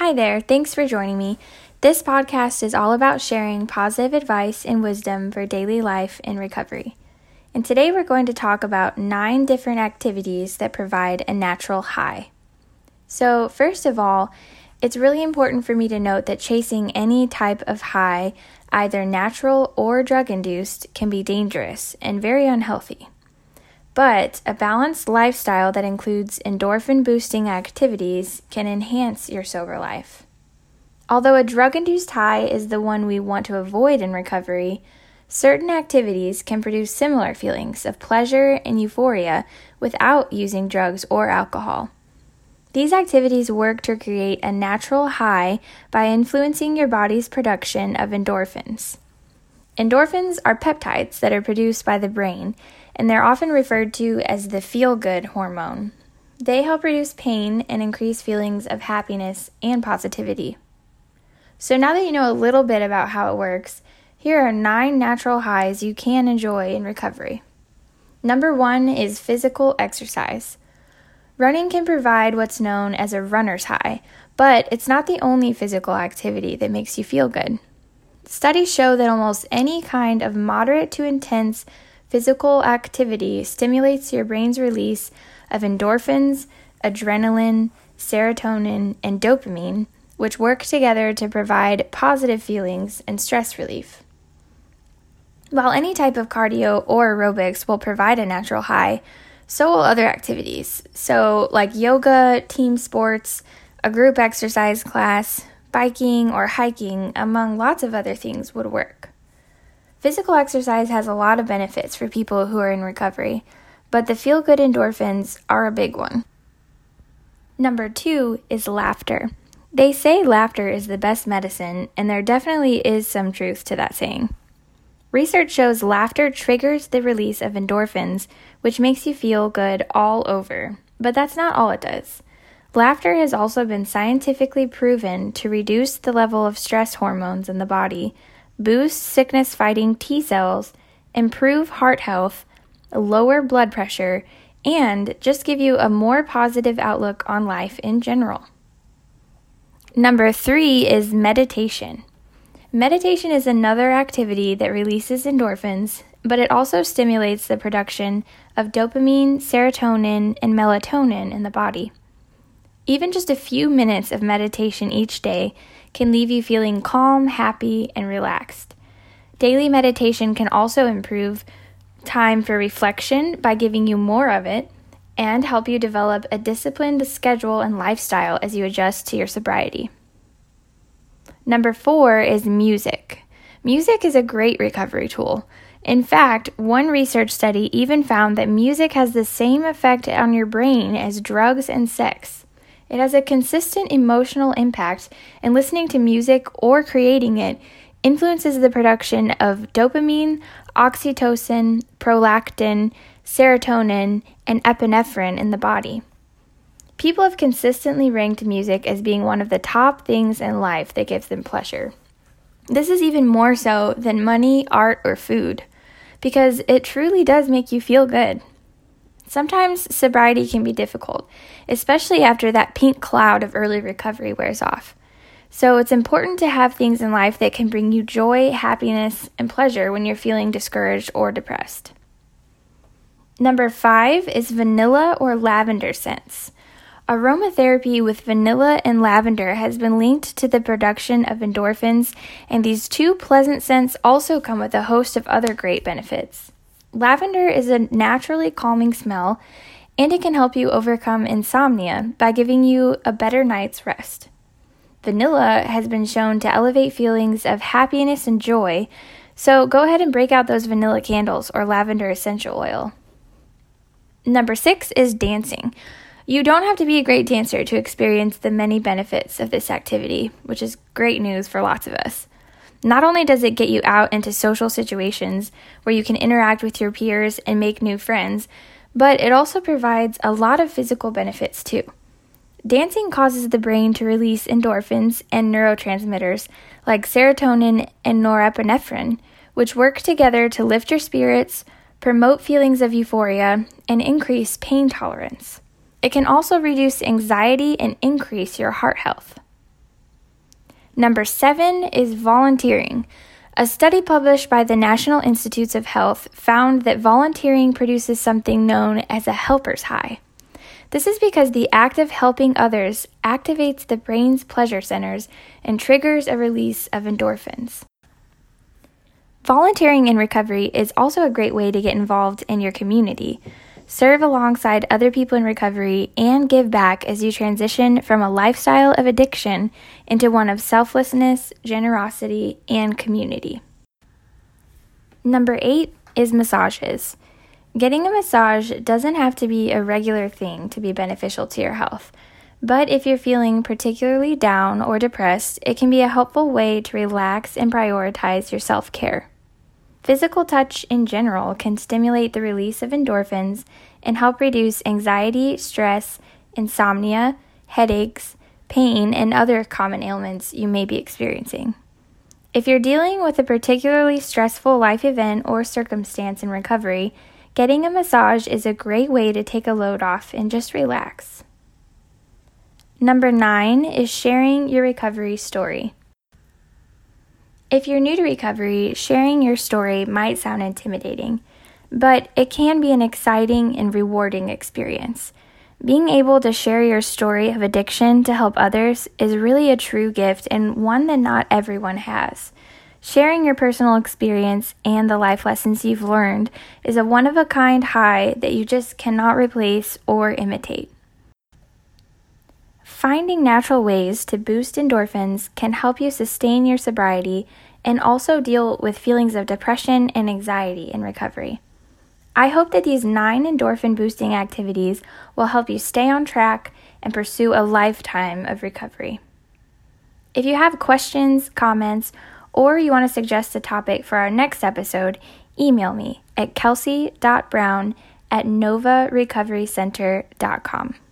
Hi there, thanks for joining me. This podcast is all about sharing positive advice and wisdom for daily life and recovery. And today we're going to talk about 9 different activities that provide a natural high. So first of all, it's really important for me to note that chasing any type of high, either natural or drug-induced, can be dangerous and very unhealthy. But a balanced lifestyle that includes endorphin-boosting activities can enhance your sober life. Although a drug-induced high is the one we want to avoid in recovery, certain activities can produce similar feelings of pleasure and euphoria without using drugs or alcohol. These activities work to create a natural high by influencing your body's production of endorphins. Endorphins are peptides that are produced by the brain, and they're often referred to as the feel-good hormone. They help reduce pain and increase feelings of happiness and positivity. So now that you know a little bit about how it works, here are 9 natural highs you can enjoy in recovery. Number 1 is physical exercise. Running can provide what's known as a runner's high, but it's not the only physical activity that makes you feel good. Studies show that almost any kind of moderate to intense physical activity stimulates your brain's release of endorphins, adrenaline, serotonin, and dopamine, which work together to provide positive feelings and stress relief. While any type of cardio or aerobics will provide a natural high, so will other activities. So like yoga, team sports, a group exercise class, biking, or hiking, among lots of other things would work. Physical exercise has a lot of benefits for people who are in recovery, but the feel-good endorphins are a big one. Number 2 is laughter. They say laughter is the best medicine, and there definitely is some truth to that saying. Research shows laughter triggers the release of endorphins, which makes you feel good all over. But that's not all it does. Laughter has also been scientifically proven to reduce the level of stress hormones in the body, boost sickness-fighting T cells, improve heart health, lower blood pressure, and just give you a more positive outlook on life in general. Number 3 is meditation. Meditation is another activity that releases endorphins, but it also stimulates the production of dopamine, serotonin, and melatonin in the body. Even just a few minutes of meditation each day can leave you feeling calm, happy, and relaxed. Daily meditation can also improve time for reflection by giving you more of it and help you develop a disciplined schedule and lifestyle as you adjust to your sobriety. Number 4 is music. Music is a great recovery tool. In fact, one research study even found that music has the same effect on your brain as drugs and sex. It has a consistent emotional impact, and listening to music or creating it influences the production of dopamine, oxytocin, prolactin, serotonin, and epinephrine in the body. People have consistently ranked music as being one of the top things in life that gives them pleasure. This is even more so than money, art, or food, because it truly does make you feel good. Sometimes sobriety can be difficult, especially after that pink cloud of early recovery wears off. So it's important to have things in life that can bring you joy, happiness, and pleasure when you're feeling discouraged or depressed. Number 5 is vanilla or lavender scents. Aromatherapy with vanilla and lavender has been linked to the production of endorphins, and these 2 pleasant scents also come with a host of other great benefits. Lavender is a naturally calming smell, and it can help you overcome insomnia by giving you a better night's rest. Vanilla has been shown to elevate feelings of happiness and joy, so go ahead and break out those vanilla candles or lavender essential oil. Number 6 is dancing. You don't have to be a great dancer to experience the many benefits of this activity, which is great news for lots of us. Not only does it get you out into social situations where you can interact with your peers and make new friends, but it also provides a lot of physical benefits too. Dancing causes the brain to release endorphins and neurotransmitters like serotonin and norepinephrine, which work together to lift your spirits, promote feelings of euphoria, and increase pain tolerance. It can also reduce anxiety and increase your heart health. Number 7 is volunteering. A study published by the National Institutes of Health found that volunteering produces something known as a helper's high. This is because the act of helping others activates the brain's pleasure centers and triggers a release of endorphins. Volunteering in recovery is also a great way to get involved in your community. Serve alongside other people in recovery and give back as you transition from a lifestyle of addiction into one of selflessness, generosity, and community. Number 8 is massages. Getting a massage doesn't have to be a regular thing to be beneficial to your health, but if you're feeling particularly down or depressed, it can be a helpful way to relax and prioritize your self-care. Physical touch in general can stimulate the release of endorphins and help reduce anxiety, stress, insomnia, headaches, pain, and other common ailments you may be experiencing. If you're dealing with a particularly stressful life event or circumstance in recovery, getting a massage is a great way to take a load off and just relax. Number 9 is sharing your recovery story. If you're new to recovery, sharing your story might sound intimidating, but it can be an exciting and rewarding experience. Being able to share your story of addiction to help others is really a true gift and one that not everyone has. Sharing your personal experience and the life lessons you've learned is a one-of-a-kind high that you just cannot replace or imitate. Finding natural ways to boost endorphins can help you sustain your sobriety and also deal with feelings of depression and anxiety in recovery. I hope that these 9 endorphin-boosting activities will help you stay on track and pursue a lifetime of recovery. If you have questions, comments, or you want to suggest a topic for our next episode, email me at kelsey.brown@novarecoverycenter.com.